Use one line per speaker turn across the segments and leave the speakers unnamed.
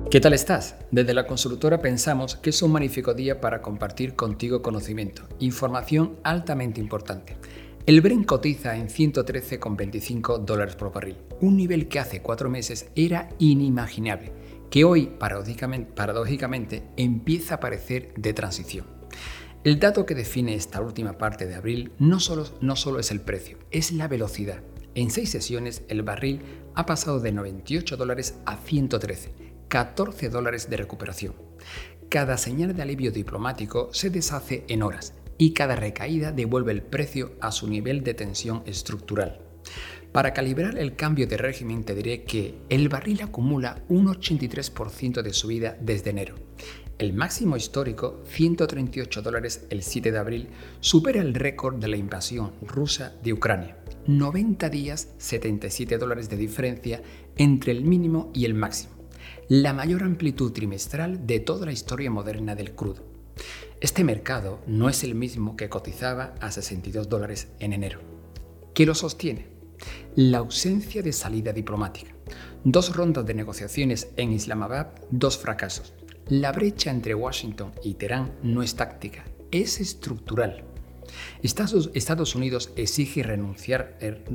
¿Qué tal estás? Desde la consultora pensamos que es un magnífico día para compartir contigo conocimiento, información altamente importante. El Brent cotiza en $113,25 por barril, un nivel que hace 4 meses era inimaginable, que hoy paradójicamente empieza a parecer de transición. El dato que define esta última parte de abril no solo es el precio, es la velocidad. En 6 sesiones el barril ha pasado de $98 a $113, $14 de recuperación. Cada señal de alivio diplomático se deshace en horas y cada recaída devuelve el precio a su nivel de tensión estructural. Para calibrar el cambio de régimen te diré que el barril acumula un 83% de subida desde enero. El máximo histórico, $138 el 7 de abril, supera el récord de la invasión rusa de Ucrania. 90 días, $77 de diferencia entre el mínimo y el máximo. La mayor amplitud trimestral de toda la historia moderna del crudo. Este mercado no es el mismo que cotizaba a $62 en enero. ¿Qué lo sostiene? La ausencia de salida diplomática. 2 rondas de negociaciones en Islamabad, 2 fracasos. La brecha entre Washington y Teherán no es táctica, es estructural. Estados Unidos exige renuncia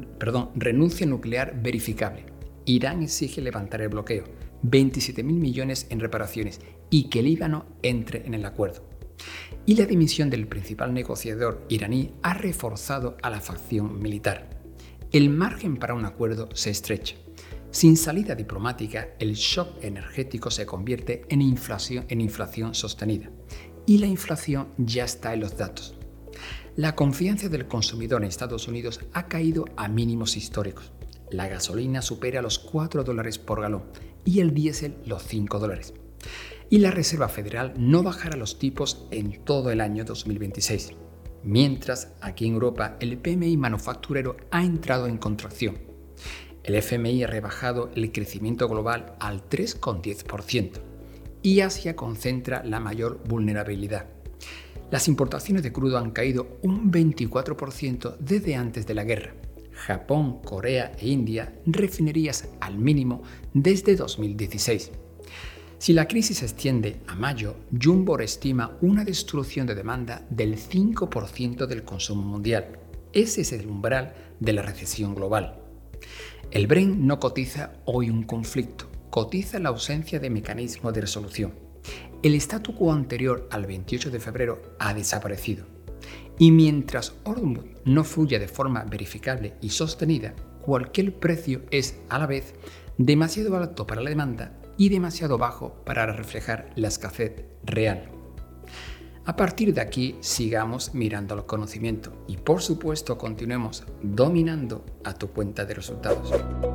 nuclear verificable. Irán exige levantar el bloqueo, 27.000 millones en reparaciones y que Líbano entre en el acuerdo. Y la dimisión del principal negociador iraní ha reforzado a la facción militar. El margen para un acuerdo se estrecha. Sin salida diplomática, el shock energético se convierte en inflación sostenida. Y la inflación ya está en los datos. La confianza del consumidor en Estados Unidos ha caído a mínimos históricos. La gasolina supera los $4 por galón y el diésel los $5. Y la Reserva Federal no bajará los tipos en todo el año 2026. Mientras, aquí en Europa, el PMI manufacturero ha entrado en contracción. El FMI ha rebajado el crecimiento global al 3,10% y Asia concentra la mayor vulnerabilidad. Las importaciones de crudo han caído un 24% desde antes de la guerra. Japón, Corea e India refinerías al mínimo desde 2016. Si la crisis se extiende a mayo, Bloomberg estima una destrucción de demanda del 5% del consumo mundial. Ese es el umbral de la recesión global. El Brent no cotiza hoy un conflicto, cotiza la ausencia de mecanismo de resolución. El statu quo anterior al 28 de febrero ha desaparecido. Y mientras Hormuz no fluya de forma verificable y sostenida, cualquier precio es, a la vez, demasiado alto para la demanda y demasiado bajo para reflejar la escasez real. A partir de aquí, sigamos mirando al conocimiento y, por supuesto, continuemos dominando a tu cuenta de resultados.